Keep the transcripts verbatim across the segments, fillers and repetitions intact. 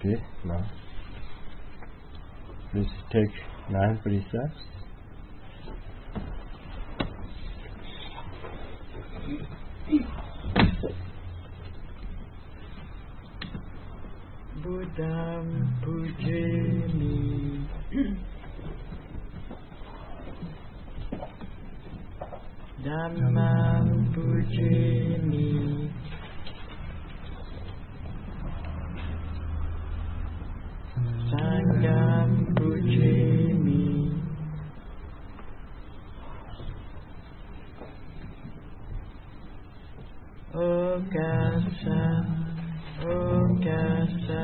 Okay, now please take nine precepts. Buddham pujami, Dhammam pujami, Sangham pujami, Okasa, Okasa,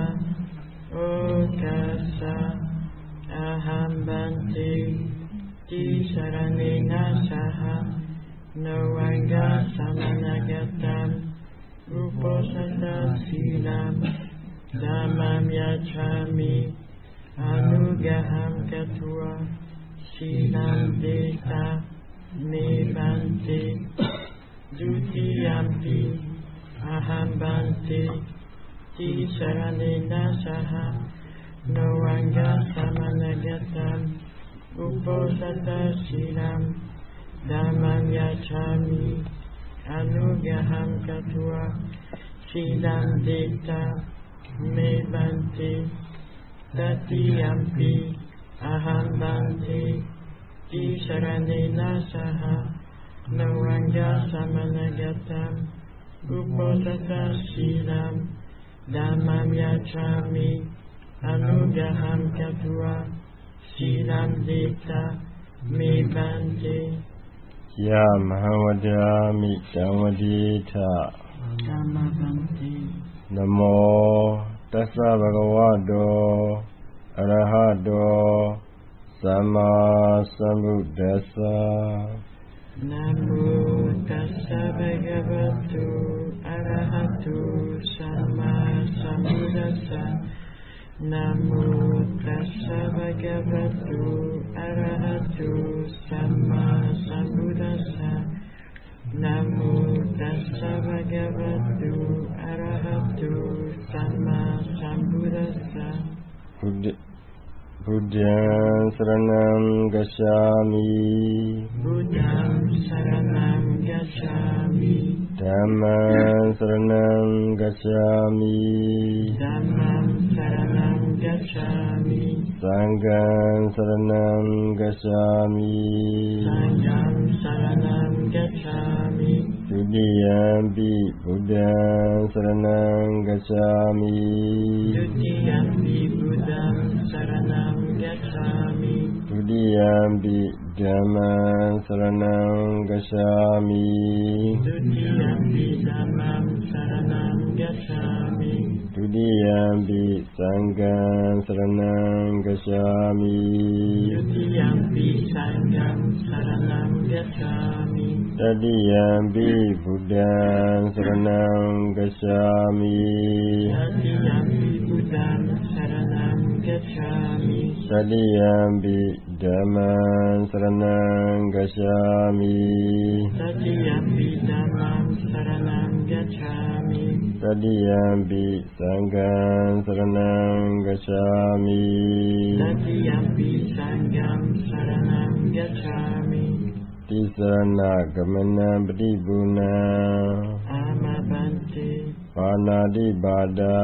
Okasa, Aham Bhante, Tisaranena Saha, Noanga Samanagatam, Uposatha Silam, Dhammam Yajjhami, Anugaham Gatua, Silam Deta, Me Bhante, Dutiyampi, Aham Bhante, Tisaranena Saha, Noanga Samanagatam, Uposatha Silam, Dhammam Yajjhami, Anugaham Gatua, Silam Deta, Me Bhante, Tatiyampi, Aham Bhante, Tisaranena Saha, Noanga Samanagatam, Uposatha Silam, Dhammam Yajjhami, Anugaham Gatua, Silam Deta, Me Bhante, Ya Mahavadami Dhamadita, Dhamma Bhante, Namo Tassa Bhagavato Arahato Samma Sambuddhassa. Namo Tassa Bhagavato Arahato Samma Sambuddhassa. Namo Tassa Bhagavato Arahato Samma Sambuddhassa. Namo Tassa Bhagavato Arahato Samma Sambuddhassa. Buddham Saranam Gacchami, Buddham Saranam Gacchami, Dhammam Saranam Gacchami, Dhammam Saranam Gacchami, Sangham Saranam Gacchami, Sangham Saranam Gacchami, Dutiyampi Buddham Saranam Gacchami, Dutiyampi Buddham Saranam Gacchami, Dutiyampi Dhammam Saranam Gacchami, Dutiyampi Dhammam Saranam Gacchami, Dutiyampi Sangham Saranam Gacchami, Dutiyampi Sangham Saranam Gacchami, Tatiyampi Buddham Saranam Gacchami, Tatiyampi Buddham Saranam Gacchami, Tatiyampi Dhammam Saranam Gacchami, Tatiyampi Dhammam Saranam Gacchami, Tatiyampi Sangham Saranam Gacchami, Tatiyampi Sangham Saranam Gacchami, Tisarana Gamanam Patibunam, Amabhante, Panati Bada,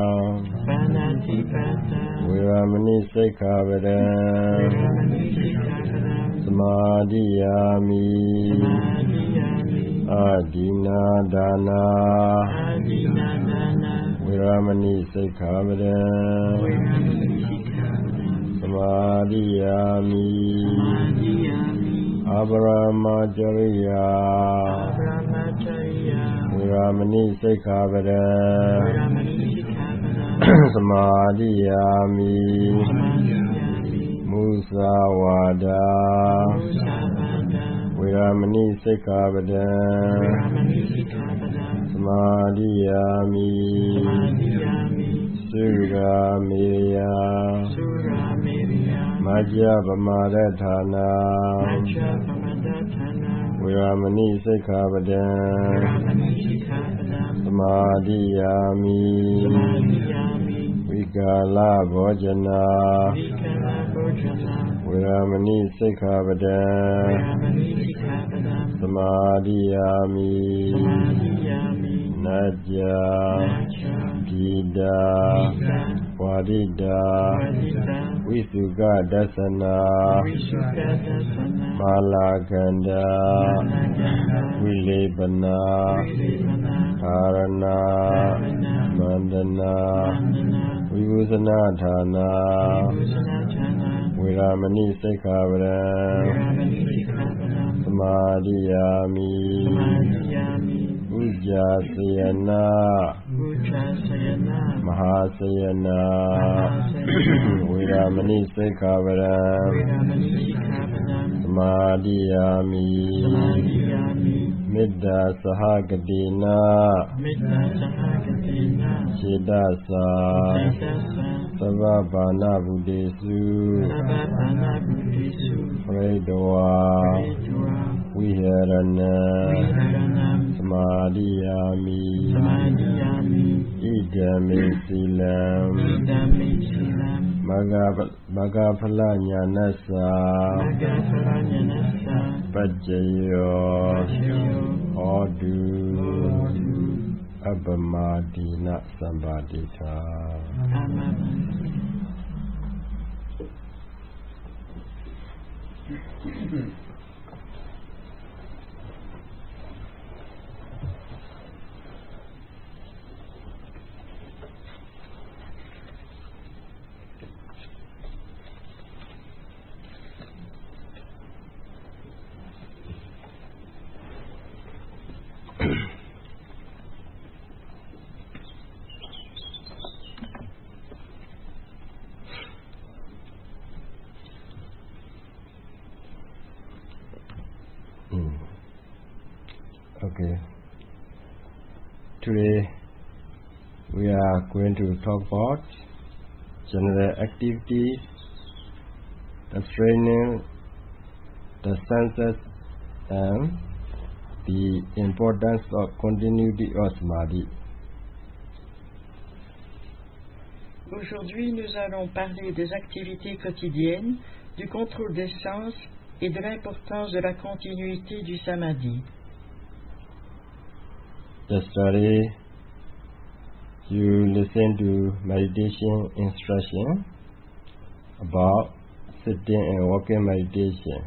Panatipata, Viramani Sikkhapadam, Viramani Sikkhapadam, Samadhiyami, Samadhiyami, Adina Dana, Adina Dana, Viramani Sikkhapadam, Viramani Sikkhapadam, Samadhiyami, Samadhiyami, Abramacharya, Brahmacharya, Viramani Sikkhapadam, Viramani Sikkhapadam, Samadhiyami, Samadhiyami, Musawada, Musavada, Viramani Sikkhapadam, Viramani Sikkhapadam, Samadhiyami, Samadhiyami, Surameya, Surameya, Majjapamadatthana, Majjapamadatthana, Viramani Sikkhapadam, Viramani Sikkhapadam, Samadhiyami, Samadhiyami, ကာလဘောဇနာ Vikala Bhojana ဝေရမဏိစိက္ခာပဒံ Veramani Sikhapadam သမာဓိယာမိ Samadhiyami နတ္ကြ Nacha ဂီတာ Gita ဝါဒိတာ Vadita ဝိစုကဒသနာ Vishukadasana မာလာကန္တာ Managanda ဝိလေပနာ Vilipana ဓာရဏ မန္တနာ Mandana ဝိဝုဇနာဌာနာ Vibhusanachana ဝေရမဏိစိက္ခာပဒံ Veramani Sikhapadam သမာဓိယာမိ Samadhiyami ဥจจာစယနာ Uchasayana မဟာစယနာဝေရမဏိစိက္ခာပဒံ Veramani Sikhapadam သမာဓိယာမိ Samadhiyami မေတ္တာသဟဂတိနာ Metta Sahagatina ခြေတသာ Saitasa သဗ္ဗဘာနာဗုဒေစု Sabapana Buddhisu ပရိဒဝါ Vitura ဝိဟရဏံ Viharanam သမာဓိယာမိ Samadhiyami ဣဒံမေသီလံ Idami Silam မဂ္ဂပမဂ္ဂဖလညာနသ Magasaranyanasa ပัจจယော Vachayo ဟောတု Hodu အပ္ပမာဒိနသံပါတိသာ Amavanti Mm. Okay. Today we are going to talk about general activities, the training, the senses, and the importance of continuity of samadhi. Aujourd'hui, nous allons parler des activités quotidiennes, du contrôle des sens et de l'importance de la continuité du samadhi. Yesterday, you listened to meditation instruction about sitting and walking meditation.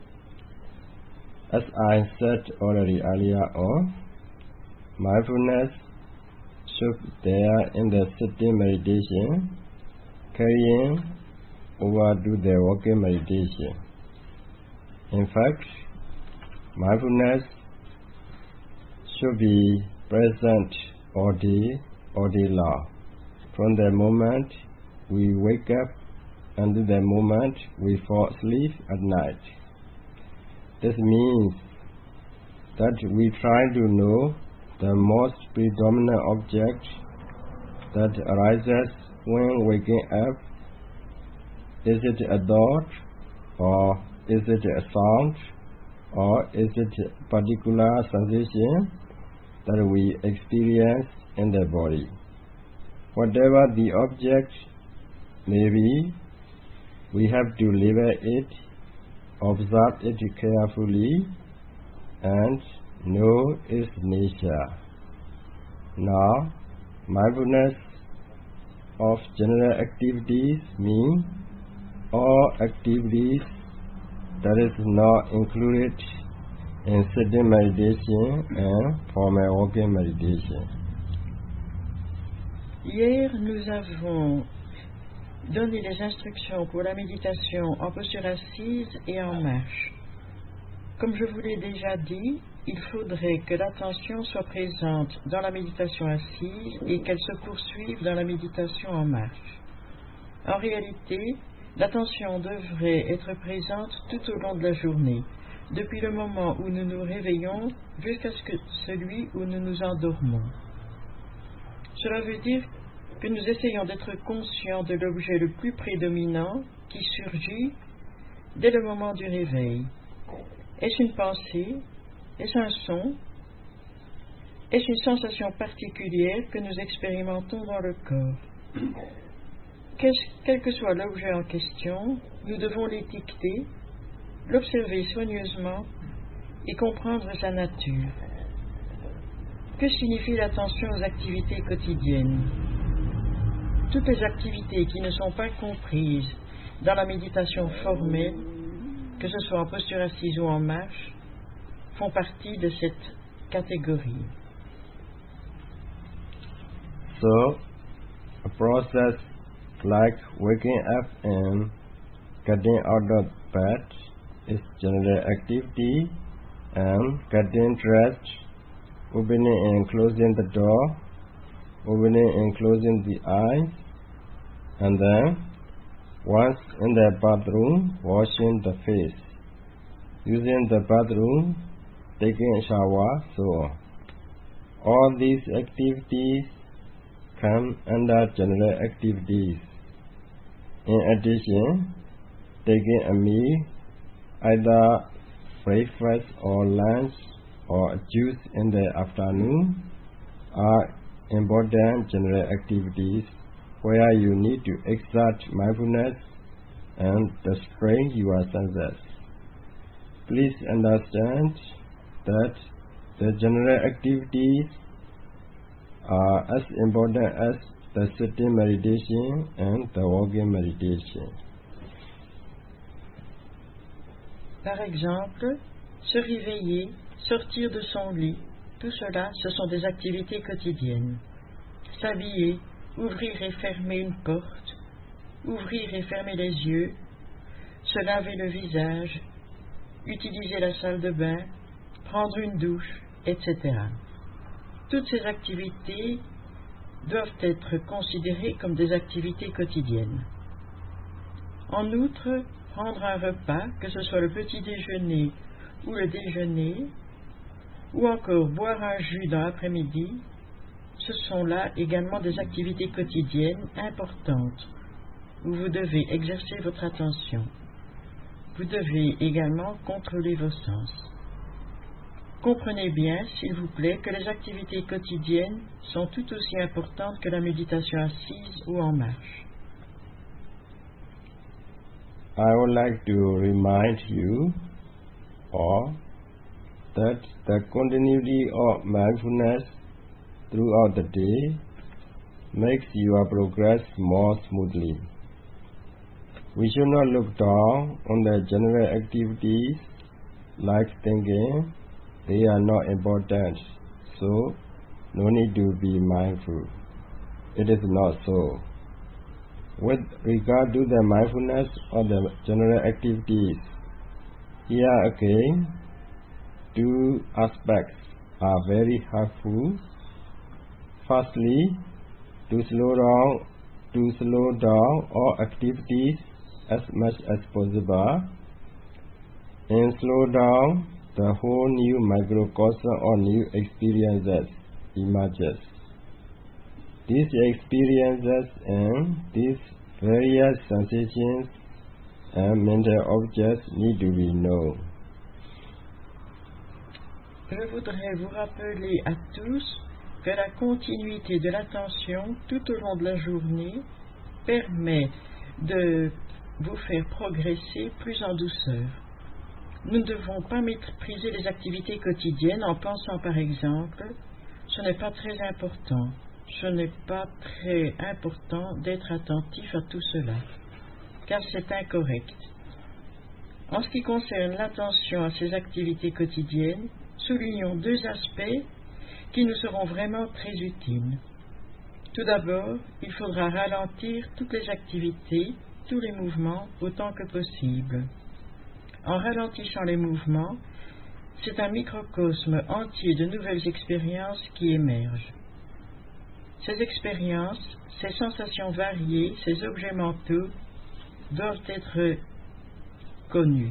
As I said already earlier on, mindfulness should there in the sitting meditation, carrying over to the walking meditation. In fact, mindfulness should be present all day, all day long, from the moment we wake up until the moment we fall asleep at night. This means that we try to know the most predominant object that arises when waking up. Is it a thought, or is it a sound, or is it a particular sensation that we experience in the body? Whatever the object may be, we have to label it, observe it carefully, and know its nature. Now, mindfulness of general activities means all activities that is not included in sitting meditation and formal walking meditation. Hier, nous avons donné les instructions pour la méditation en posture assise et en marche. Comme je vous l'ai déjà dit, il faudrait que l'attention soit présente dans la méditation assise et qu'elle se poursuive dans la méditation en marche. En réalité, l'attention devrait être présente tout au long de la journée, depuis le moment où nous nous réveillons jusqu'à ce que celui où nous nous endormons. Cela veut dire que nous essayons d'être conscients de l'objet le plus prédominant qui surgit dès le moment du réveil. Est-ce une pensée? Est-ce un son? Est-ce une sensation particulière que nous expérimentons dans le corps? Quel que soit l'objet en question, nous devons l'étiqueter, l'observer soigneusement et comprendre sa nature. Que signifie l'attention aux activités quotidiennes? Toutes les activités qui ne sont pas comprises dans la méditation formelle, que ce soit en posture assise ou en marche, font partie de cette catégorie. So, a process like waking up and getting out of bed is general activity, and getting dressed, opening and closing the door, opening and closing the eyes, and then once in the bathroom, washing the face, using the bathroom, taking a shower, so on. All these activities come under general activities. In addition, taking a meal, either breakfast or lunch or juice in the afternoon, are important general activities where you need to exert mindfulness and restrain your senses. Please understand that the general activities are as important as the sitting meditation and the walking meditation. Par exemple, se réveiller, sortir de son lit, tout cela, ce sont des activités quotidiennes. S'habiller, ouvrir et fermer une porte, ouvrir et fermer les yeux, se laver le visage, utiliser la salle de bain, prendre une douche, et cetera. Toutes ces activités doivent être considérées comme des activités quotidiennes. En outre, prendre un repas, que ce soit le petit déjeuner ou le déjeuner, ou encore boire un jus dans l'après-midi, ce sont là également des activités quotidiennes importantes où vous devez exercer votre attention. Vous devez également contrôler vos sens. Comprenez bien, s'il vous plaît, que les activités quotidiennes sont tout aussi importantes que la méditation assise ou en marche. I would like to remind you all that the continuity of mindfulness throughout the day makes your progress more smoothly. We should not look down on the general activities like thinking they are not important, so no need to be mindful. It is not so. With regard to the mindfulness of the general activities, here again, two aspects are very helpful. Firstly, to slow down, to slow down all activities as much as possible, and slow down the whole new microcosm or new experiences emerges. These experiences and these various sensations and mental objects need to be known. Je voudrais vous rappeler à tous que la continuité de l'attention tout au long de la journée permet de vous faire progresser plus en douceur. Nous ne devons pas mépriser les activités quotidiennes en pensant par exemple « ce n'est pas très important, ce n'est pas très important d'être attentif à tout cela », car c'est incorrect. En ce qui concerne l'attention à ces activités quotidiennes, soulignons deux aspects qui nous seront vraiment très utiles. Tout d'abord, il faudra ralentir toutes les activités, tous les mouvements autant que possible. En ralentissant les mouvements, c'est un microcosme entier de nouvelles expériences qui émergent. Ces expériences, ces sensations variées, ces objets mentaux doivent être connus.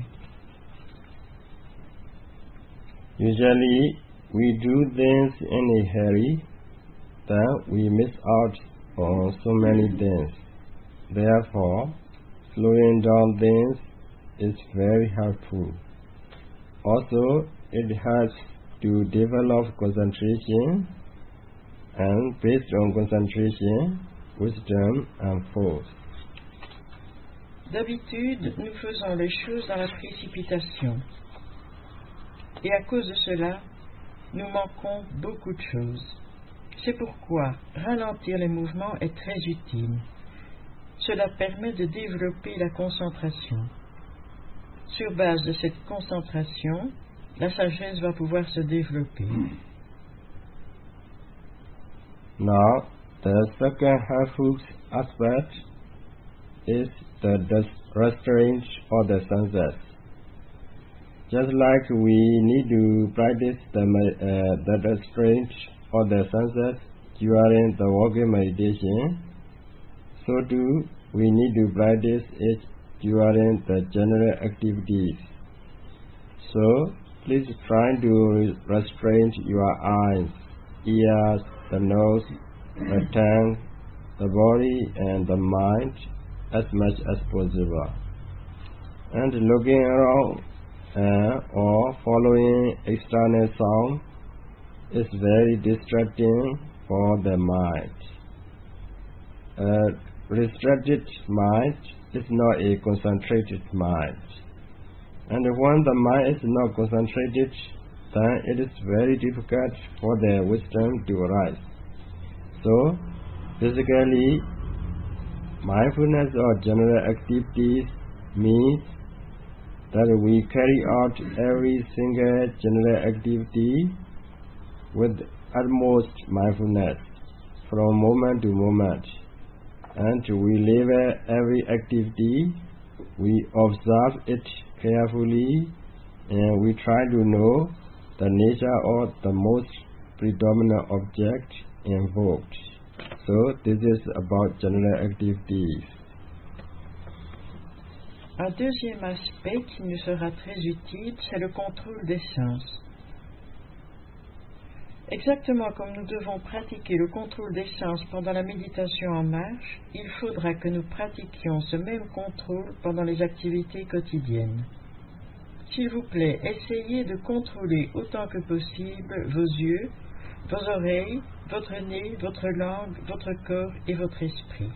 Usually, we do things in a hurry, then we miss out on so many things. Therefore, slowing down things is very helpful. Also, it helps to develop concentration, and based on concentration, wisdom and force. D'habitude, nous faisons les choses dans la précipitation. Et à cause de cela, nous manquons beaucoup de choses. C'est pourquoi ralentir les mouvements est très utile. Cela permet de développer la concentration. Sur base de cette concentration, la sagesse va pouvoir se développer. Now, the second helpful aspect is the, the restraint or the senses. Just like we need to practice the, uh, the restraint or the senses during the walking meditation, so too we need to practice it during the general activities. So, please try to restrain your eyes, ears, the nose, the tongue, the body and the mind as much as possible. And looking around uh, or following external sound is very distracting for the mind. A restricted mind is not a concentrated mind. And when the mind is not concentrated, then it is very difficult for the wisdom to arise. So, basically, mindfulness or general activities means that we carry out every single general activity with utmost mindfulness from moment to moment. And we label every activity, we observe it carefully, and we try to know the nature of the most predominant object invoked. So, this is about general activities. Un deuxième aspect qui nous sera très utile, c'est le contrôle des sens. Exactement comme nous devons pratiquer le contrôle des sens pendant la méditation en marche, il faudra que nous pratiquions ce même contrôle pendant les activités quotidiennes. S'il vous plaît, essayez de contrôler autant que possible vos yeux, vos oreilles, votre nez, votre langue, votre corps et votre esprit.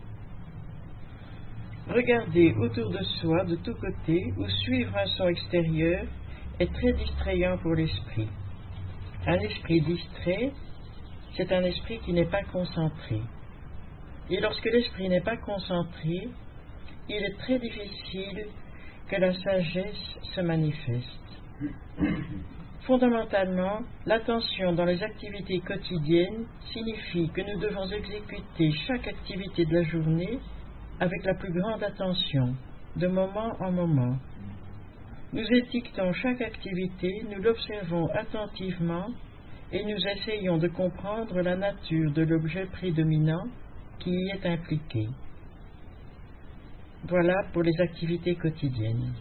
Regarder autour de soi de tous côtés ou suivre un son extérieur est très distrayant pour l'esprit. Un esprit distrait, c'est un esprit qui n'est pas concentré. Et lorsque l'esprit n'est pas concentré, il est très difficile que la sagesse se manifeste. Fondamentalement, l'attention dans les activités quotidiennes signifie que nous devons exécuter chaque activité de la journée avec la plus grande attention, de moment en moment. Nous étiquetons chaque activité, nous l'observons attentivement et nous essayons de comprendre la nature de l'objet prédominant qui y est impliqué. Voilà pour les activités quotidiennes.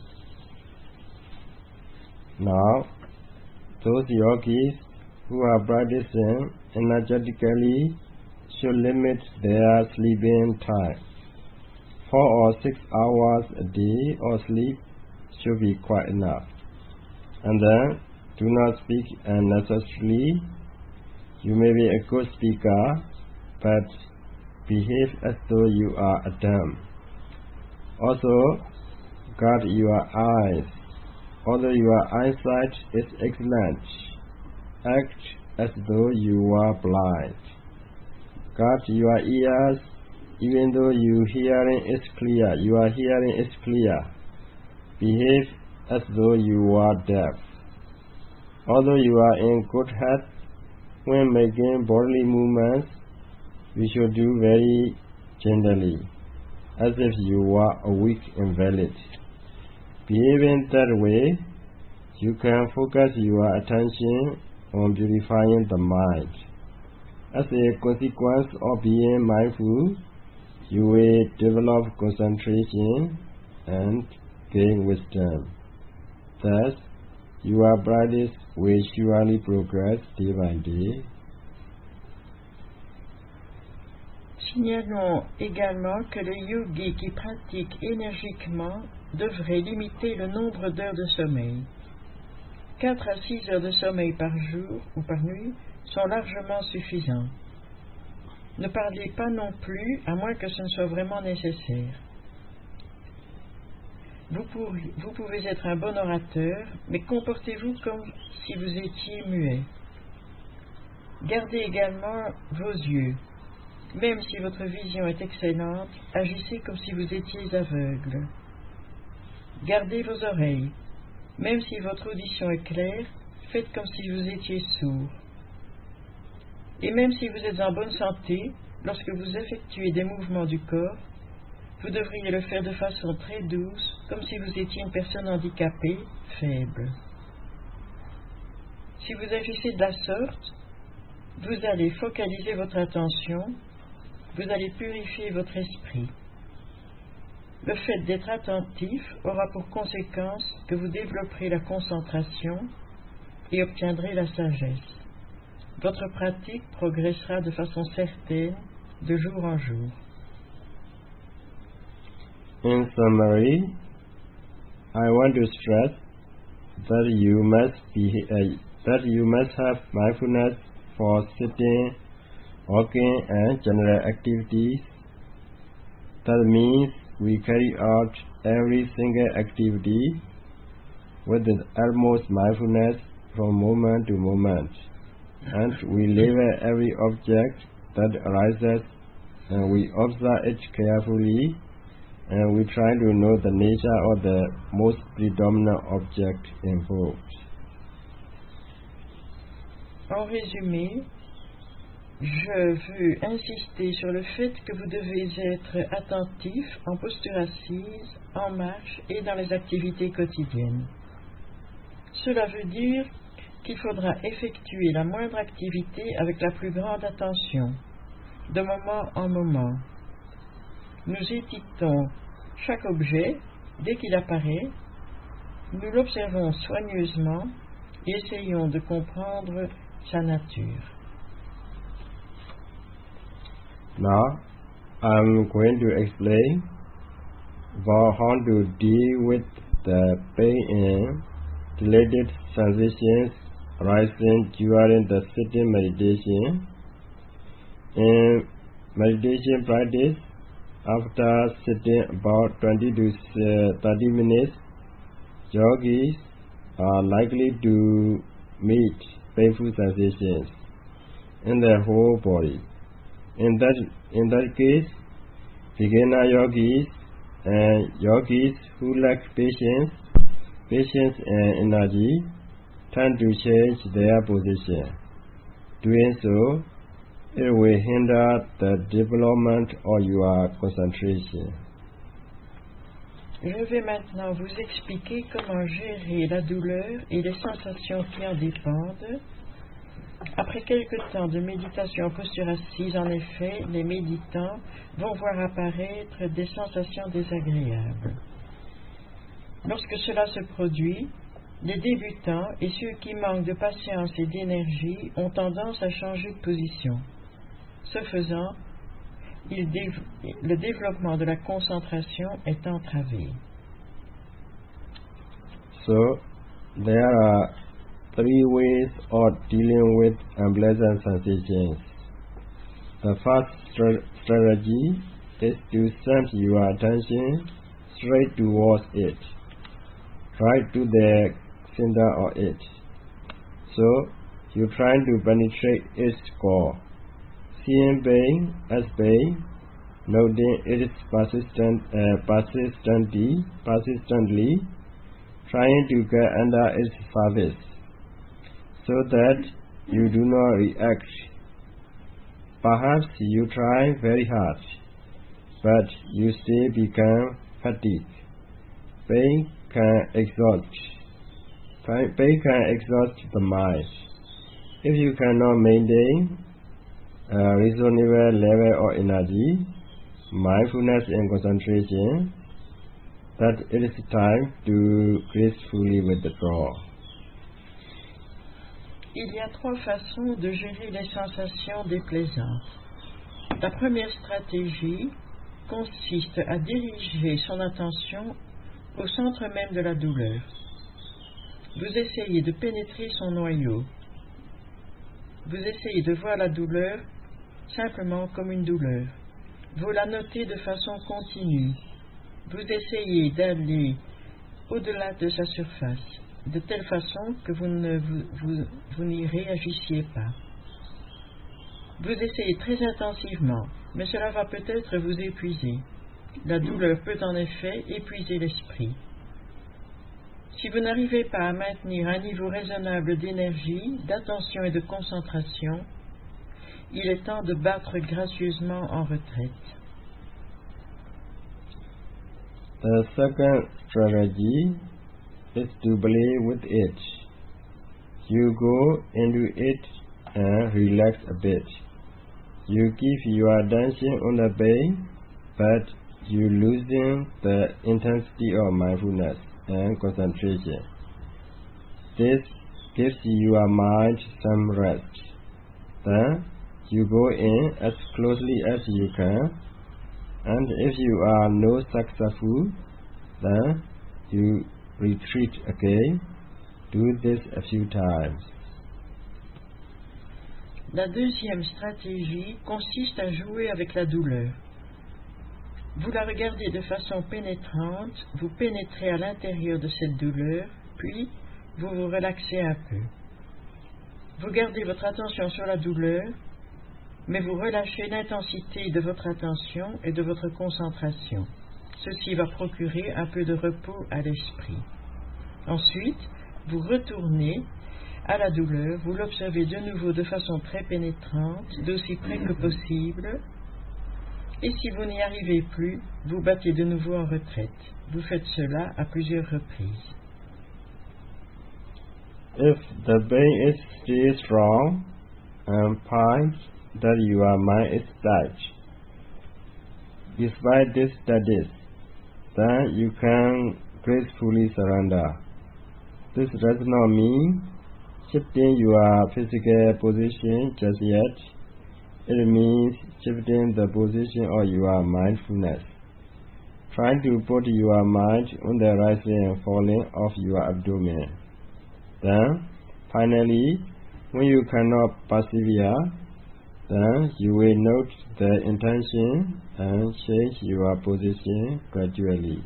Now, those yogis who are practicing energetically should limit their sleeping time. Four or six hours a day of sleep should be quite enough. And then, do not speak unnecessarily. You may be a good speaker, but behave as though you are a dumb. Also, guard your eyes. Although your eyesight is excellent, act as though you are blind. Guard your ears, even though your hearing is clear. Your hearing is clear. Behave as though you are deaf. Although you are in good health, when making bodily movements, we should do very gently, as if you were a weak invalid. Behaving that way, you can focus your attention on purifying the mind. As a consequence of being mindful, you will develop concentration and gain wisdom. Thus, your practice will surely progress day by day. Signalons également que le yogi qui pratique énergiquement devrait limiter le nombre d'heures de sommeil. Quatre à six heures de sommeil par jour ou par nuit sont largement suffisants. Ne parlez pas non plus, à moins que ce ne soit vraiment nécessaire. Vous pouvez, vous pouvez être un bon orateur, mais comportez-vous comme si vous étiez muet. Gardez également vos yeux. Même si votre vision est excellente, agissez comme si vous étiez aveugle. Gardez vos oreilles. Même si votre audition est claire, faites comme si vous étiez sourd. Et même si vous êtes en bonne santé, lorsque vous effectuez des mouvements du corps, vous devriez le faire de façon très douce, comme si vous étiez une personne handicapée, faible. Si vous agissez de la sorte, vous allez focaliser votre attention, vous allez purifier votre esprit. Le fait d'être attentif aura pour conséquence que vous développerez la concentration et obtiendrez la sagesse. Votre pratique progressera de façon certaine de jour en jour. In summary, I want to stress that you must be uh, that you must have mindfulness for sitting, walking, and general activities. That means we carry out every single activity with the utmost mindfulness from moment to moment, and we label every object that arises, and we observe it carefully, and we try to know the nature of the most predominant object involved. En résumé, je veux insister sur le fait que vous devez être attentif en posture assise, en marche et dans les activités quotidiennes. Cela veut dire qu'il faudra effectuer la moindre activité avec la plus grande attention, de moment en moment. Nous étiquetons chaque objet dès qu'il apparaît, nous l'observons soigneusement et essayons de comprendre sa nature. Now, I'm going to explain about how to deal with the pain and related sensations arising during the sitting meditation. In meditation practice, after sitting about twenty to thirty minutes, yogis are likely to meet painful sensations in their whole body. In that, in that case, beginner yogis and yogis who lack patience, patience and energy tend to change their position. Doing so, it will hinder the development of your concentration. Je vais maintenant vous expliquer comment gérer la douleur et les sensations qui en dépendent. Après quelque temps de méditation en posture assise, en effet, les méditants vont voir apparaître des sensations désagréables. Lorsque cela se produit, les débutants et ceux qui manquent de patience et d'énergie ont tendance à changer de position. Ce faisant, il dév- le développement de la concentration est entravé. So, there are three ways of dealing with unpleasant sensations. The first str- strategy is to send your attention straight towards it, right to the center of it. So, you try to penetrate its core, seeing pain as pain, noting its persistent, uh, persistently, persistently, trying to get under its surface, so that you do not react. Perhaps you try very hard, but you still become fatigued. Pain can exhaust. Pain can exhaust the mind. If you cannot maintain a reasonable level of energy, mindfulness and concentration, that it is time to gracefully withdraw. Il y a trois façons de gérer les sensations déplaisantes. La première stratégie consiste à diriger son attention au centre même de la douleur. Vous essayez de pénétrer son noyau. Vous essayez de voir la douleur simplement comme une douleur. Vous la notez de façon continue. Vous essayez d'aller au-delà de sa surface, de telle façon que vous, ne, vous, vous, vous n'y réagissiez pas. Vous essayez très intensivement, mais cela va peut-être vous épuiser. La douleur peut en effet épuiser l'esprit. Si vous n'arrivez pas à maintenir un niveau raisonnable d'énergie, d'attention et de concentration, il est temps de battre gracieusement en retraite. The second strategy is to play with it. You go into it and relax a bit. You keep your attention on the pain, but you loosen the intensity of mindfulness and concentration. This gives your mind some rest. Then you go in as closely as you can, and if you are not successful, then you retreat again. Do this a few times. La deuxième stratégie consiste à jouer avec la douleur. Vous la regardez de façon pénétrante, vous pénétrez à l'intérieur de cette douleur, puis vous vous relaxez un peu. Vous gardez votre attention sur la douleur, mais vous relâchez l'intensité de votre attention et de votre concentration. Ceci va procurer un peu de repos à l'esprit. Ensuite, vous retournez à la douleur, vous l'observez de nouveau de façon très pénétrante, d'aussi près que possible, et si vous n'y arrivez plus, vous battez de nouveau en retraite. Vous faites cela à plusieurs reprises. If the pain is still strong and finds that your mind is tight, despite these studies, then you can gracefully surrender. This does not mean shifting your physical position just yet. It means shifting the position of your mindfulness. Try to put your mind on the rising and falling of your abdomen. Then, finally, when you cannot persevere, then you will note the intention and change your position gradually.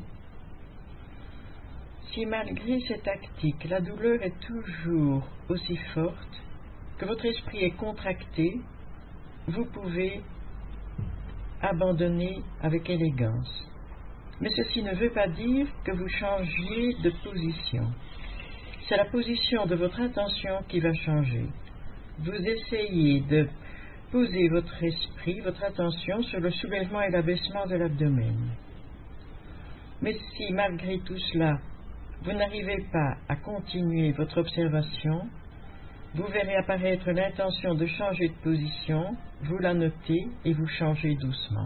Si malgré ces tactiques, la douleur est toujours aussi forte, que votre esprit est contracté, vous pouvez abandonner avec élégance. Mais ceci ne veut pas dire que vous changiez de position. C'est la position de votre attention qui va changer. Vous essayez de poser votre esprit, votre attention sur le soulèvement et l'abaissement de l'abdomen. Mais si malgré tout cela, vous n'arrivez pas à continuer votre observation, vous verrez apparaître l'intention de changer de position, vous la notez et vous changez doucement.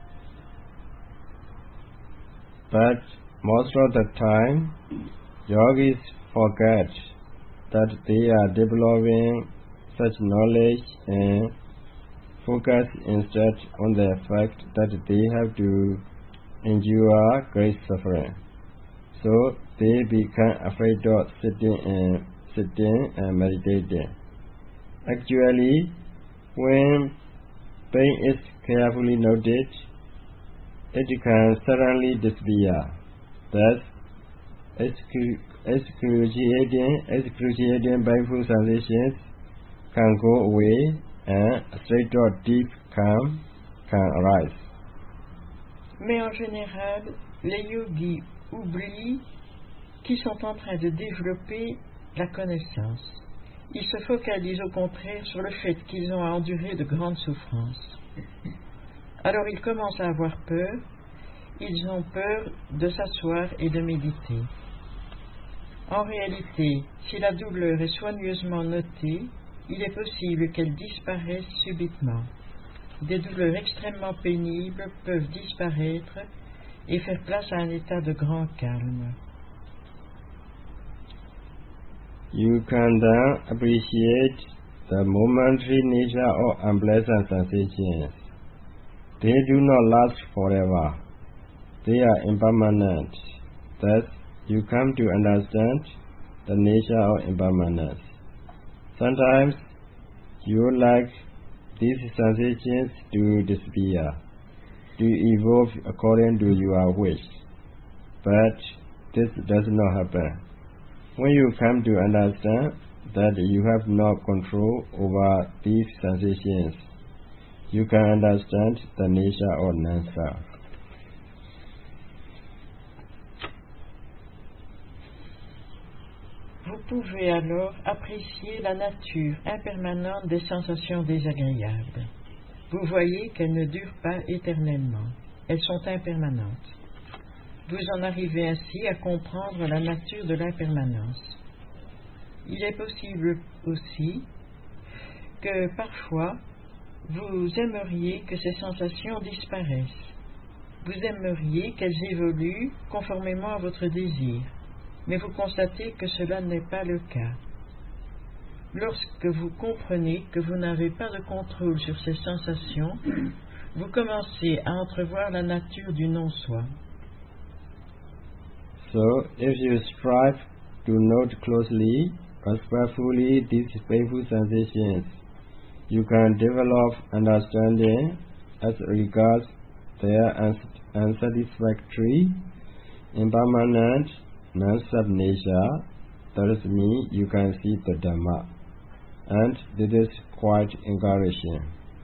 But most of the time, yogis forget that they are developing such knowledge and focus instead on the fact that they have to endure great suffering. So they become afraid of sitting and sitting and meditating. Actually, when pain is carefully noted, it can suddenly disappear. Thus, excru excruciating, excruciating painful sensations can go away and a state of deep calm can arise. Mais en général, les yogis oublient qu'ils sont en train de développer la connaissance. Ils se focalisent au contraire sur le fait qu'ils ont à endurer de grandes souffrances. Alors ils commencent à avoir peur, ils ont peur de s'asseoir et de méditer. En réalité, si la douleur est soigneusement notée, il est possible qu'elle disparaisse subitement. Des douleurs extrêmement pénibles peuvent disparaître et faire place à un état de grand calme. You can then appreciate the momentary nature of unpleasant sensations. They do not last forever. They are impermanent. Thus, you come to understand the nature of impermanence. Sometimes you would like these sensations to disappear, to evolve according to your wish. But this does not happen. When you come to understand that you have no control over these sensations, you can understand the nature of non-self. Vous pouvez alors apprécier la nature impermanente des sensations désagréables. Vous voyez qu'elles ne durent pas éternellement. Elles sont impermanentes. Vous en arrivez ainsi à comprendre la nature de l'impermanence. Il est possible aussi que parfois vous aimeriez que ces sensations disparaissent. Vous aimeriez qu'elles évoluent conformément à votre désir, mais vous constatez que cela n'est pas le cas. Lorsque vous comprenez que vous n'avez pas de contrôle sur ces sensations, vous commencez à entrevoir la nature du non-soi. So, if you strive to note closely, respectfully these painful sensations, you can develop understanding as regards their uns- unsatisfactory, impermanent, non-self nature. That is mean you can see the Dhamma, and this is quite encouraging.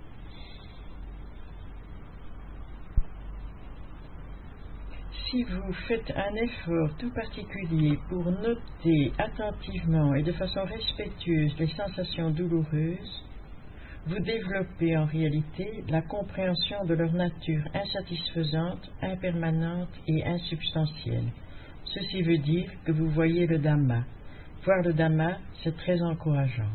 Si vous faites un effort tout particulier pour noter attentivement et de façon respectueuse les sensations douloureuses, vous développez en réalité la compréhension de leur nature insatisfaisante, impermanente et insubstantielle. Ceci veut dire que vous voyez le Dhamma. Voir le Dhamma, c'est très encourageant.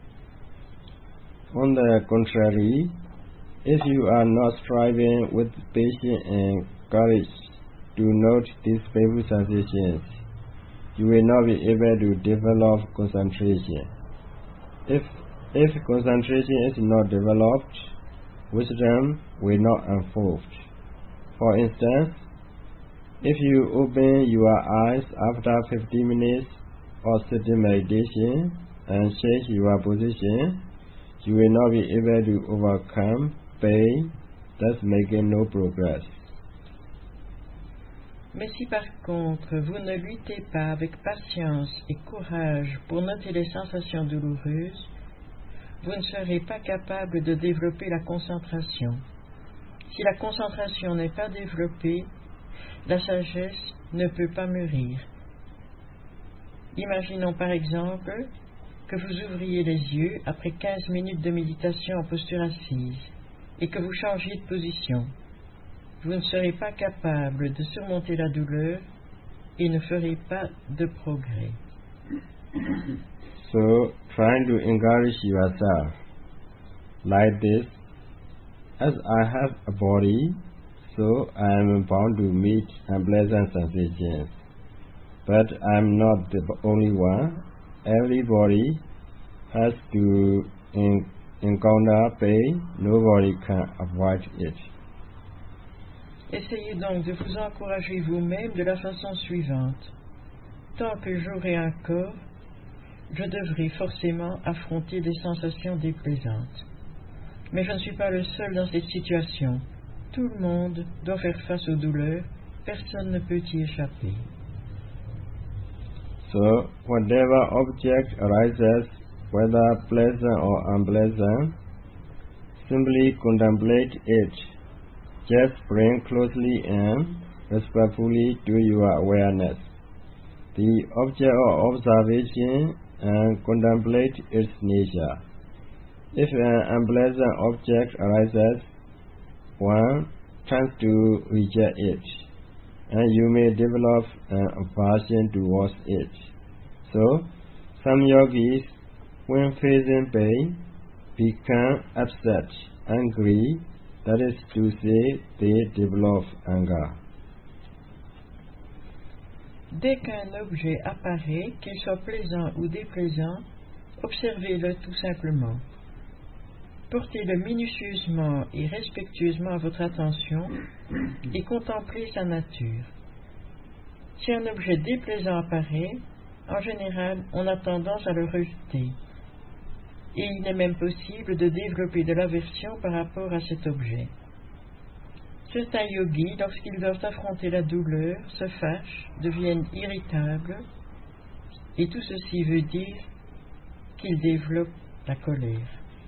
On the contrary, if you are not striving with patience and courage to note these painful sensations, you will not be able to develop concentration. If, if concentration is not developed, wisdom will not unfold. For instance, if you open your eyes after fifteen minutes of sitting meditation and change your position, you will not be able to overcome pain, thus making no progress. Mais si par contre vous ne luttez pas avec patience et courage pour noter les sensations douloureuses, vous ne serez pas capable de développer la concentration. Si la concentration n'est pas développée, la sagesse ne peut pas mûrir. Imaginons par exemple que vous ouvriez les yeux après quinze minutes de méditation en posture assise et que vous changiez de position. Vous ne serez pas capable de surmonter la douleur et ne ferez pas de progrès. So, trying to encourage yourself like this, as I have a body, so I am bound to meet unpleasant sensations. But I am not the only one. Everybody has to in, encounter pain. Nobody can avoid it. Essayez donc de vous encourager vous-même de la façon suivante. Tant que j'aurai un corps, je devrai forcément affronter des sensations déplaisantes. Mais je ne suis pas le seul dans cette situation. Tout le monde doit faire face aux douleurs. Personne ne peut y échapper. So, whatever object arises, whether pleasant or unpleasant, simply contemplate it. Just bring closely and respectfully to your awareness the object of observation and contemplate its nature. If an unpleasant object arises, one tends to reject it, and you may develop an aversion towards it. So, some yogis, when facing pain, become upset, angry, that is to say, they develop anger. Dès qu'un objet apparaît, qu'il soit plaisant ou déplaisant, observez-le tout simplement. Portez-le minutieusement et respectueusement à votre attention et contemplez sa nature. Si un objet déplaisant apparaît, en général, on a tendance à le rejeter. Et il est même possible de développer de l'aversion par rapport à cet objet. Certains yogis, lorsqu'ils doivent affronter la douleur, se fâchent, deviennent irritables, et tout ceci veut dire qu'ils développent la colère.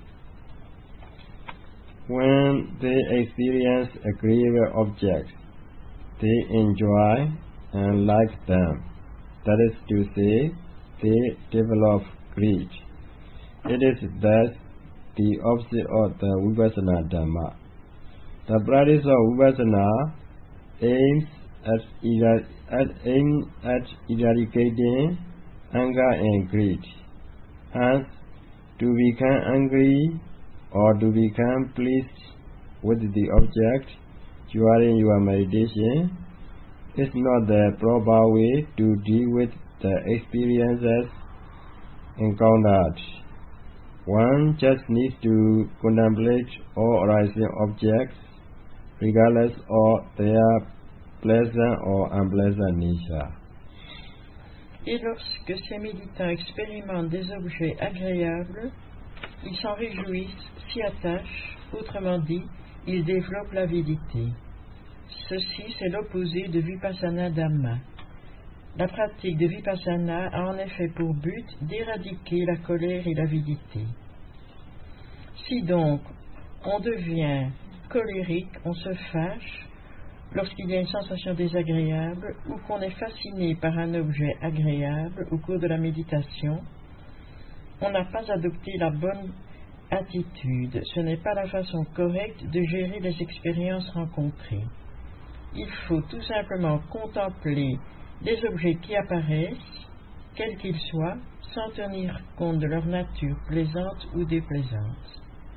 When they experience agreeable objects, they enjoy and like them. That is to say, they develop greed. It is thus the opposite of the Vipassana Dhamma. The practice of Vipassana aims at, era- at, aim at eradicating anger and greed. Hence, to become angry or to become pleased with the object during your meditation is not the proper way to deal with the experiences encountered. One just needs to contemplate all arising objects regardless of their pleasant or unpleasant nature. Et lorsque ces méditants expérimentent des objets agréables, ils s'en réjouissent, s'y attachent, autrement dit, ils développent l'avidité. Ceci, c'est l'opposé de Vipassana Dhamma. La pratique de Vipassana a en effet pour but d'éradiquer la colère et l'avidité. Si donc on devient colérique, on se fâche lorsqu'il y a une sensation désagréable ou qu'on est fasciné par un objet agréable au cours de la méditation, on n'a pas adopté la bonne attitude. Ce n'est pas la façon correcte de gérer les expériences rencontrées. Il faut tout simplement contempler les objets qui apparaissent, quels qu'ils soient, sans tenir compte de leur nature plaisante ou déplaisante.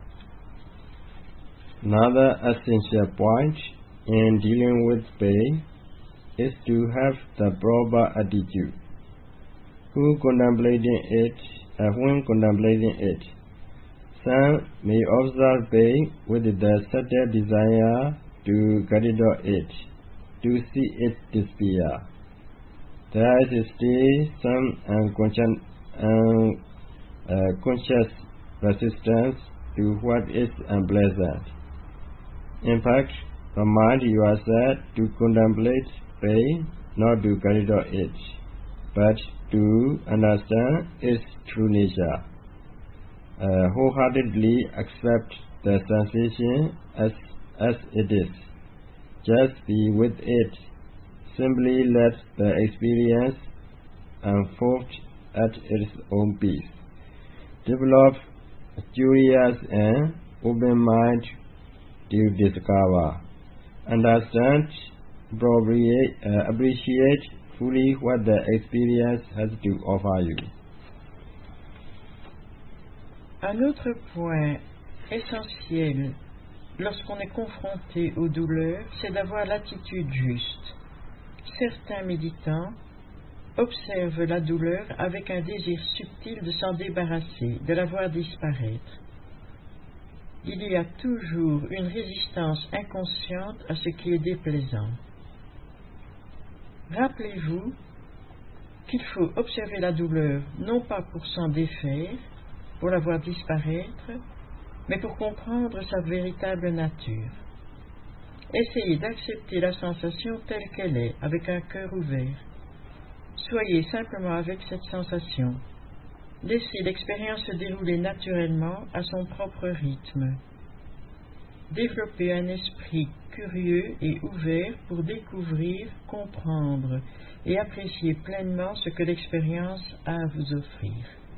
Another essential point in dealing with pain is to have the proper attitude. Who contemplating it, uh, when contemplating it, some may observe pain with the subtle desire to get rid of it, to see it disappear. There is still some unconscious, unconscious resistance to what is unpleasant. In fact, remind yourself to contemplate pain, not to get rid of it, but to understand its true nature. Uh, wholeheartedly accept the sensation as, as it is. Just be with it. Simply let the experience unfold at its own pace. Develop a curious and open mind to discover, understand, appropriate, uh, appreciate fully what the experience has to offer you. Un autre point essentiel lorsqu'on est confronté aux douleurs, c'est d'avoir l'attitude juste. Certains méditants observent la douleur avec un désir subtil de s'en débarrasser, de la voir disparaître. Il y a toujours une résistance inconsciente à ce qui est déplaisant. Rappelez-vous qu'il faut observer la douleur non pas pour s'en défaire, pour la voir disparaître, mais pour comprendre sa véritable nature. Essayez d'accepter la sensation telle qu'elle est, avec un cœur ouvert. Soyez simplement avec cette sensation. Laissez l'expérience se dérouler naturellement à son propre rythme. Développez un esprit curieux et ouvert pour découvrir, comprendre et apprécier pleinement ce que l'expérience a à vous offrir.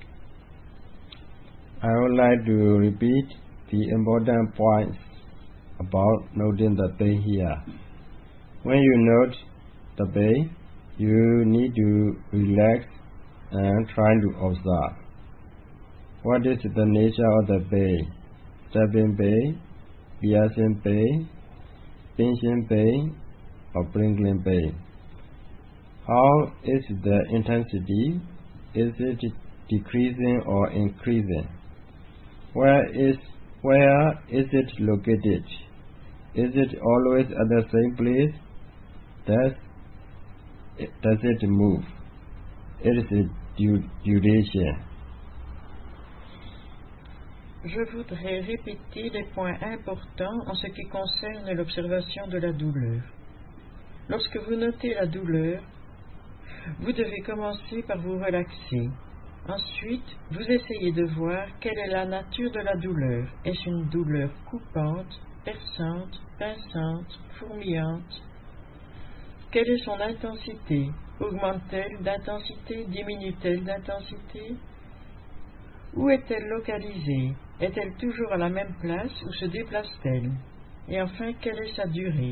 I would like to repeat the important points about noting the pain here. When you note the pain, you need to relax and try to observe. What is the nature of the pain? Stabbing pain, piercing pain, pinching pain, or prickling pain? How is the intensity? Is it decreasing or increasing? Where is where is it located? Is it always at the same place? Does it, does it move? It is a du duration. je voudrais répéter les points importants en ce qui concerne l'observation de la douleur. Lorsque vous notez la douleur, vous devez commencer par vous relaxer. Ensuite, vous essayez de voir quelle est la nature de la douleur. Est-ce une douleur coupante, perçante, pinçante, fourmillante? Quelle est son intensité? Augmente-t-elle d'intensité? Diminue-t-elle d'intensité? Où est-elle localisée? Est-elle toujours à la même place ou se déplace-t-elle? Et enfin, quelle est sa durée?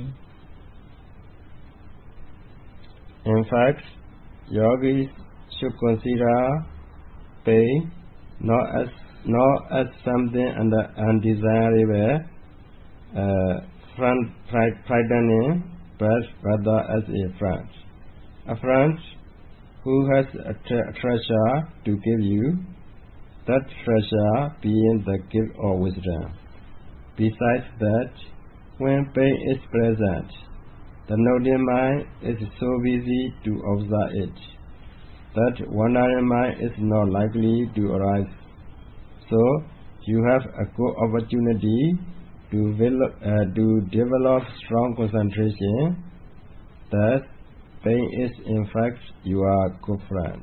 In fact, yogis should consider pain not as not as something under, undesirable, uh, front, frightening, but rather as a friend. A friend who has a, tre- a treasure to give you, that treasure being the gift of wisdom. Besides that, when pain is present, the noting mind is so busy to observe it that wandering mind is not likely to arise. So, you have a good opportunity to develop, uh, to develop strong concentration. That pain is in fact your good friend.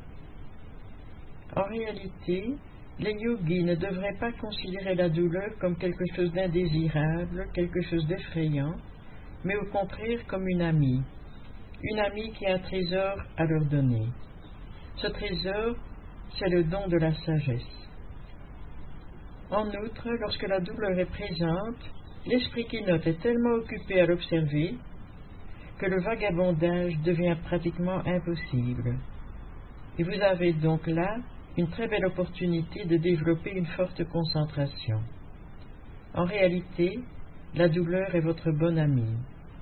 En réalité, les yogis ne devraient pas considérer la douleur comme quelque chose d'indésirable, quelque chose d'effrayant, mais au contraire comme une amie, une amie qui a un trésor à leur donner. Ce trésor, c'est le don de la sagesse. En outre, lorsque la douleur est présente, l'esprit qui note est tellement occupé à l'observer que le vagabondage devient pratiquement impossible. Et vous avez donc là une très belle opportunité de développer une forte concentration. En réalité, la douleur est votre bonne amie.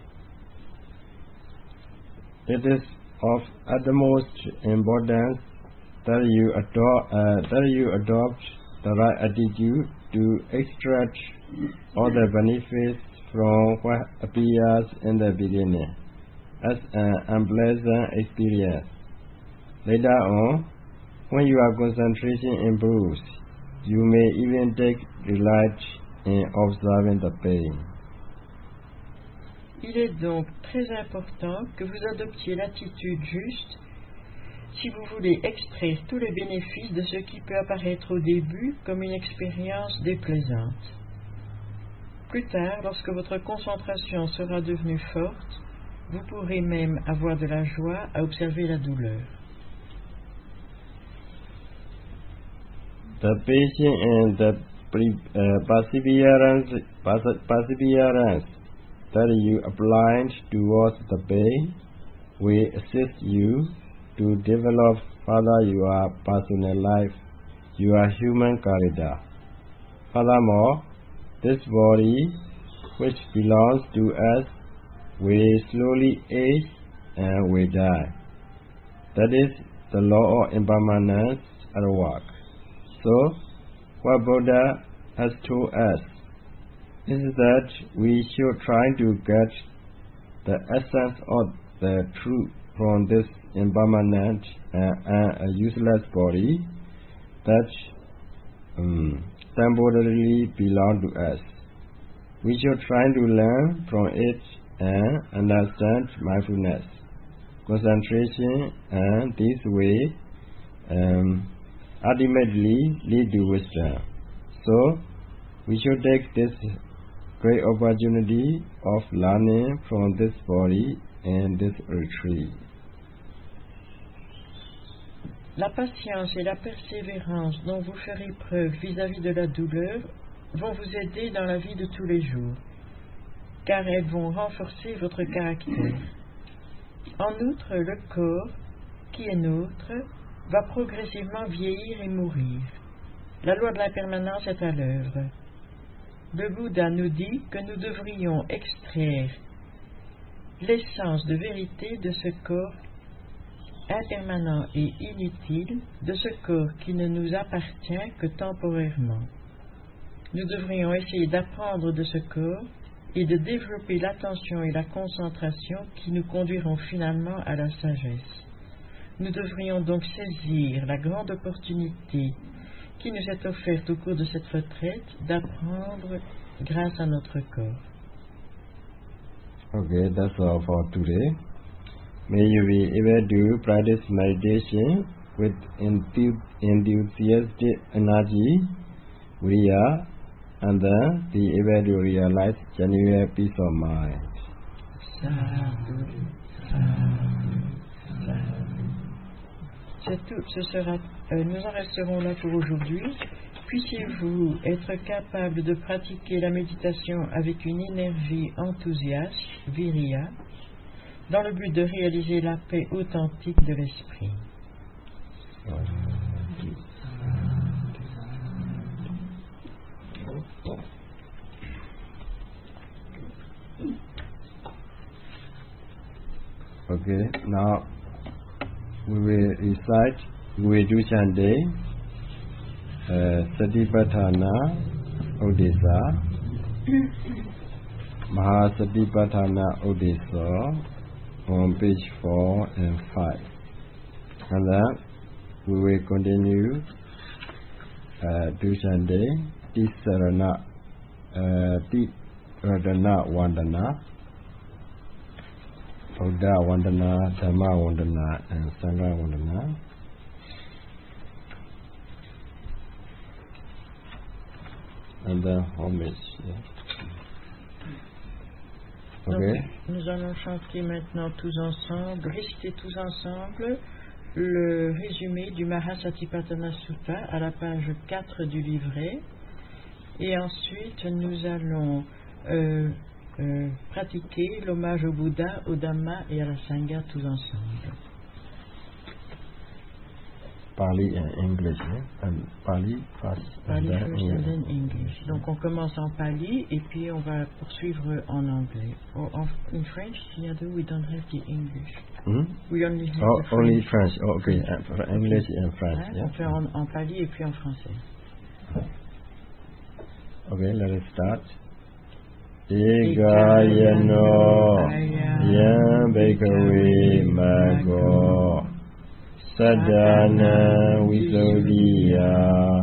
It is of utmost importance that you adopt, uh, that you adopt the right attitude to extract all the benefits from what appears in the beginning as an unpleasant experience. Later on, when your concentration improves, you may even take delight in observing the pain. Il est donc très important que vous adoptiez l'attitude juste si vous voulez extraire tous les bénéfices de ce qui peut apparaître au début comme une expérience déplaisante. Plus tard, lorsque votre concentration sera devenue forte, vous pourrez même avoir de la joie à observer la douleur. The patience and the pre- uh, perseverance, perse- perseverance that you apply towards the pain will assist you to develop further your personal life, your human character. Furthermore, this body, which belongs to us, will slowly age and will die. That is the law of impermanence at work. So, what Buddha has told us is that we should try to get the essence of the truth from this impermanent and, and a useless body that um, temporarily belong to us. We should try to learn from it and understand mindfulness, concentration, and this way um, ultimately lead to wisdom. So, we should take this great opportunity of learning from this body and this retreat. La patience et la persévérance dont vous ferez preuve vis-à-vis de la douleur vont vous aider dans la vie de tous les jours, car elles vont renforcer votre caractère. En outre, le corps, qui est nôtre, va progressivement vieillir et mourir. La loi de l'impermanence est à l'œuvre. Le Bouddha nous dit que nous devrions extraire l'essence de vérité de ce corps impermanent et inutile, de ce corps qui ne nous appartient que temporairement. Nous devrions essayer d'apprendre de ce corps et de développer l'attention et la concentration qui nous conduiront finalement à la sagesse. Nous devrions donc saisir la grande opportunité qui nous est offerte au cours de cette retraite d'apprendre grâce à notre corps. Okay, that's all for today. May you be able to practice meditation with enthu- enthusiastic energy, viriya, and then be able to realize genuine peace of mind. Sadhu, sadhu, sadhu. C'est tout. Ce sera, euh, nous en resterons là pour aujourd'hui. Puissiez-vous être capable de pratiquer la méditation avec une énergie enthousiaste, viriya, dans le but de réaliser la paix authentique de l'esprit. Okay, now we will recite, we will do chanting uh, Satipatthana Uddesa, Mahasatipatthana Uddesa on page four and five. And then we will continue uh, do chanting Tisarana uh, Tiradana Vandana, Buddha Vandana, Dhamma Vandana, and Sangha Vandana. And then homage. Yeah. Okay. Donc, nous allons chanter maintenant tous ensemble, réciter tous ensemble le résumé du Mahasatipatthana Sutta à la page quatre du livret. Et ensuite, nous allons euh, euh, pratiquer l'hommage au Bouddha, au Dhamma et à la Sangha tous ensemble. Pali and English, yeah? And Pali first, Pali and then first and English. then English. Donc on commence en Pali et puis on va poursuivre en anglais. Or en, in French, Siado, we don't have the English. Hmm? We only have Oh, the French. only French. Oh, okay, uh, for English and French. Hein? Yeah. On fait en, en Pali et puis en français. Okay, let us start. Ekayano Yam Bhikkhave Maggo Sadhana Visodiya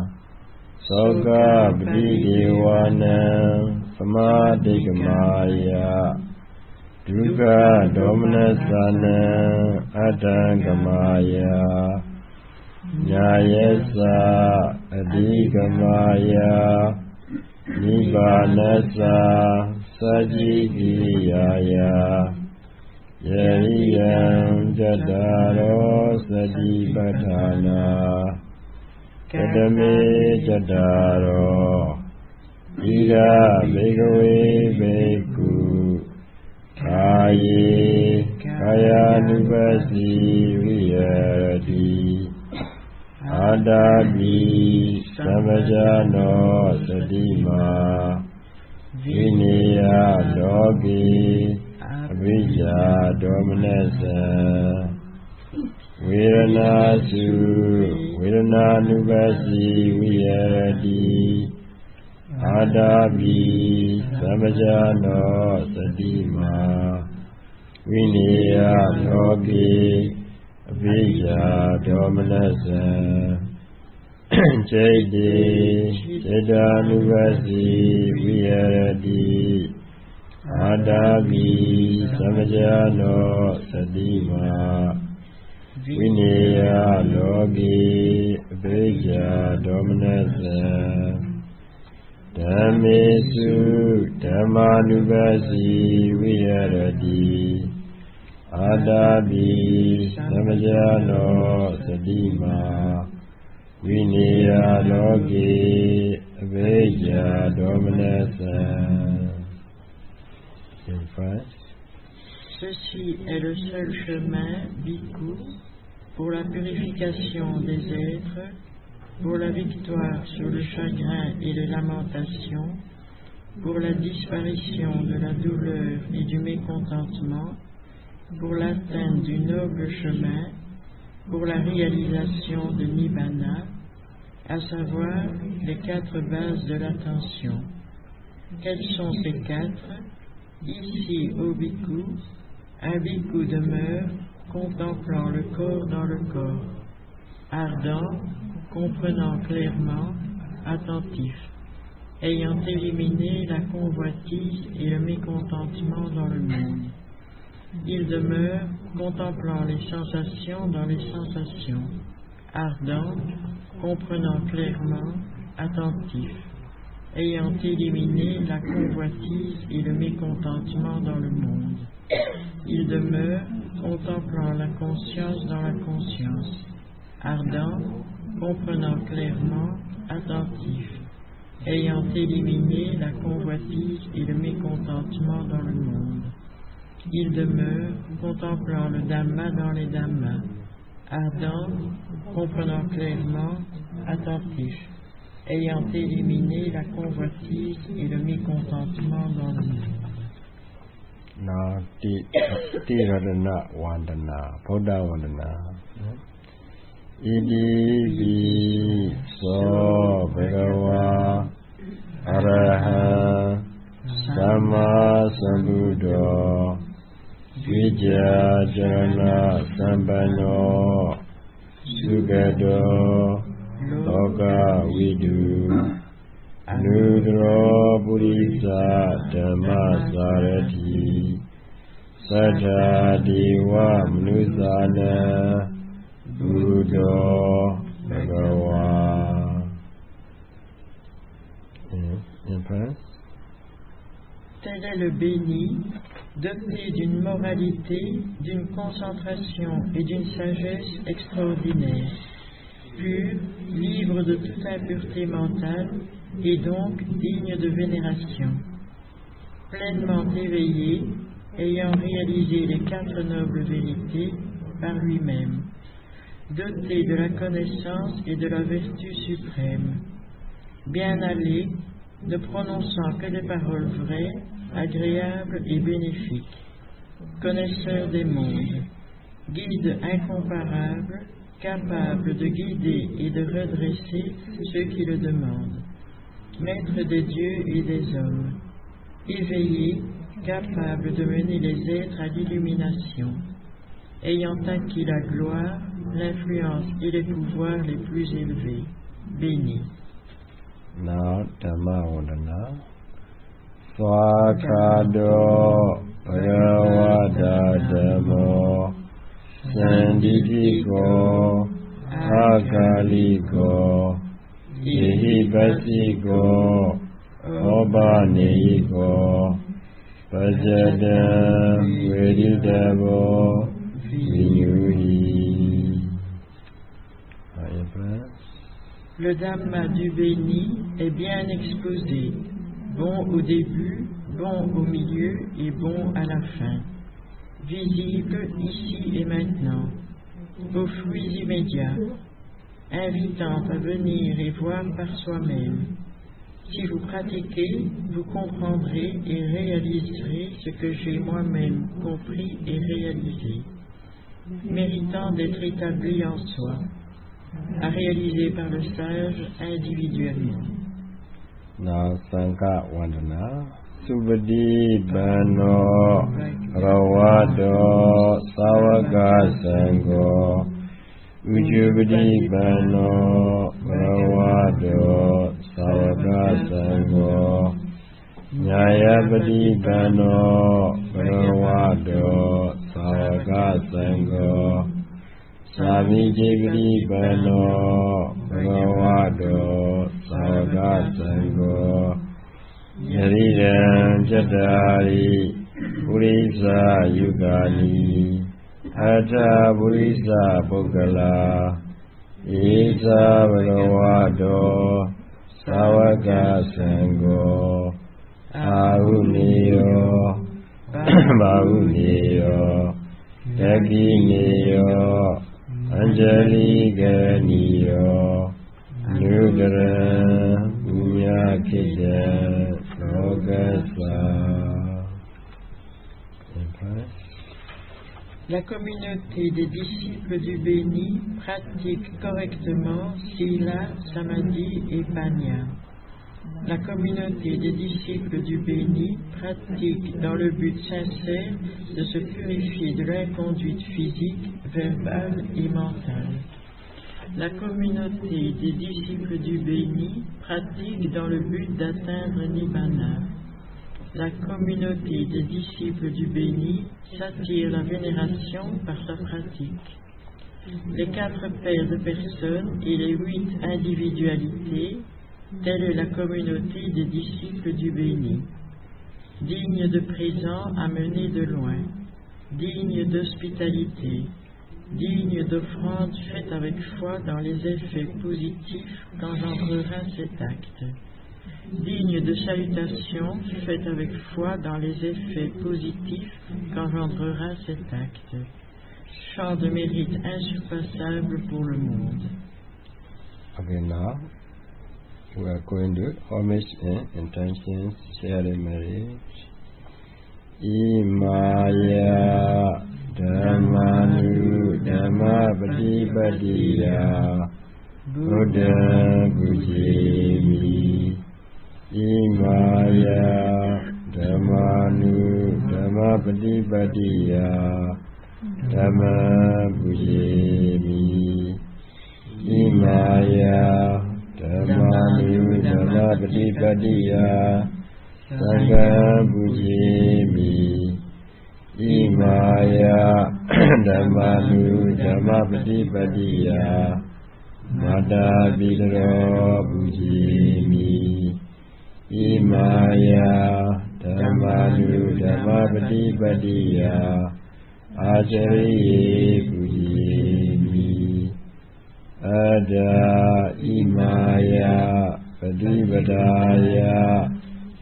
Soka Padidewana Samadhikamaya Dukkha Domanasana Atangamaya Nyayasa Adhikamaya Nibbanasa Sajikiyaya Yariyam Jadaro Satipatthana Kadame Jadaro Ira Bhikkhave Bhikkhu Kaye Kayanubasi Viharati Adabi Samajano Sadima Vinaya Logi Avijja Domanasa Viranasu Virananubasi Viharati Adabi Samajano Sadima Vinaya Logi Avijja Domanasa Jayde Jadanuvasi Viharati Adabi Samajano Sadima Vinaya Logi Avijja Domanasa Dhammesu Dhammanuvasi Viharati Adabi Samajano Sadima Vinaya Logi Avijja Domanasa. In French. Ceci est le seul chemin, Bhikkhu, pour la purification des êtres, pour la victoire sur le chagrin et les lamentations, pour la disparition de la douleur et du mécontentement, pour l'atteinte du noble chemin, pour la réalisation de Nibbana, à savoir les quatre bases de l'attention. Quelles sont ces quatre? Ici, au bhikkhu, un bhikkhu demeure contemplant le corps dans le corps. ardent, comprenant clairement, attentif, ayant éliminé la convoitise et le mécontentement dans le monde. Il demeure, contemplant les sensations dans les sensations, ardent, comprenant clairement, attentif, ayant éliminé la convoitise et le mécontentement dans le monde. Il demeure, contemplant la conscience dans la conscience, ardent, comprenant clairement, attentif, ayant éliminé la convoitise et le mécontentement dans le monde. Il demeure, contemplant le Dhamma dans les Dhammas, ardent, comprenant clairement, attentif, ayant éliminé la convoitise et le mécontentement dans le monde. Now, Tiradana Vandana, Buddha Vandana. Idi So Bhagava Araha Sama Sambuddha Vijaya Jana Sambano Sugado Loka Vidu Nudro Buddhisa Dhamma Sarati Sattva Deva Manusana Buddha Bhagava. Tel est le béni, doté d'une moralité, d'une concentration et d'une sagesse extraordinaires, pur, libre de toute impureté mentale et donc digne de vénération, pleinement éveillé, ayant réalisé les quatre nobles vérités par lui-même, doté de la connaissance et de la vertu suprême, bien allé, ne prononçant que des paroles vraies, agréables et bénéfiques, connaisseur des mondes, guide incomparable, capable de guider et de redresser ceux qui le demandent, maître des dieux et des hommes, éveillé, capable de mener les êtres à l'illumination, ayant acquis la gloire, l'influence et les pouvoirs les plus élevés, béni. Now, Dhamma Vandana. Swakado Bhagavata Dhammo Sanditiko Akaliko Ihibasiko Obaniko Pajadam Vedidavo Vinyuhi. Le Dhamma du béni est bien exposé, bon au début, bon au milieu et bon à la fin, visible ici et maintenant, aux fruits immédiats, invitant à venir et voir par soi-même. Si vous pratiquez, vous comprendrez et réaliserez ce que j'ai moi-même compris et réalisé, méritant d'être établi en soi, à réaliser par le sage individuellement. Now, Sanka Vandana. Subhadi Bano Rawado Savaga Sango Ujubadi Bano Rawado Savaga Sango Nyayabadi Bano Rawado Savaga Sango Savijibadi Bano Rawado Savaga Sango Yaridan Jadari Purisa Yugani Hata Purisa Bogala Isa Bhagavado Savaga Sango Ahuniyo Mahuniyo Yaginiyo Anjali Ganiyo Nudara Unyakida La communauté des disciples du béni pratique correctement Sila, Samadhi et Panya. La communauté des disciples du béni pratique dans le but sincère de se purifier de l'inconduite physique, verbale et mentale. La communauté des disciples du béni pratique dans le but d'atteindre Nibbana. La communauté des disciples du béni s'attire la vénération par sa pratique. Les quatre paires de personnes et les huit individualités, telle est la communauté des disciples du béni. Digne de présent amené de loin, digne d'hospitalité, digne d'offrande faite avec foi dans les effets positifs qu'engendrera cet acte, digne de salutation faite avec foi dans les effets positifs qu'engendrera cet acte, champ de mérite insurpassable pour le monde. Okay, now we are going to homage and intentions ceremony. Imaya Dhammanu Dhamma Patipadiya Buddha Bujemi. Imaya Dhammanu Dhamma Patipadiya Dhamma Bujemi. Imaya Dhammanu Dhamma Patipadiya Sangha Bujemi. Imaya Dhammanu Dhamma Patipadiya Mada Bidro Bujemi. Imaya Dhammanu Dhamma Patipadiya Acariye Bujemi. Ada Imaya Patipadiya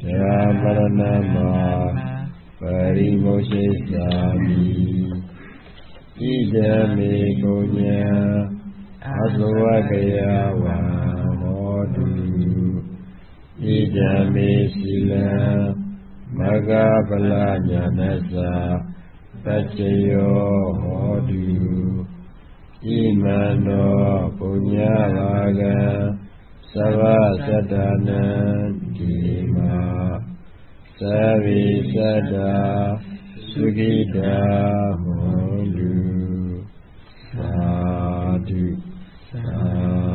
Jamaranama Parimosesami. Idame Konya Aswagaya Vahodu. Idame Sila Magabala Nyanasa Pachayo Hodu. Imano Punyavaga Savasadana Dima Savi Sada Sugida Hondu. Sadhu Sadhu.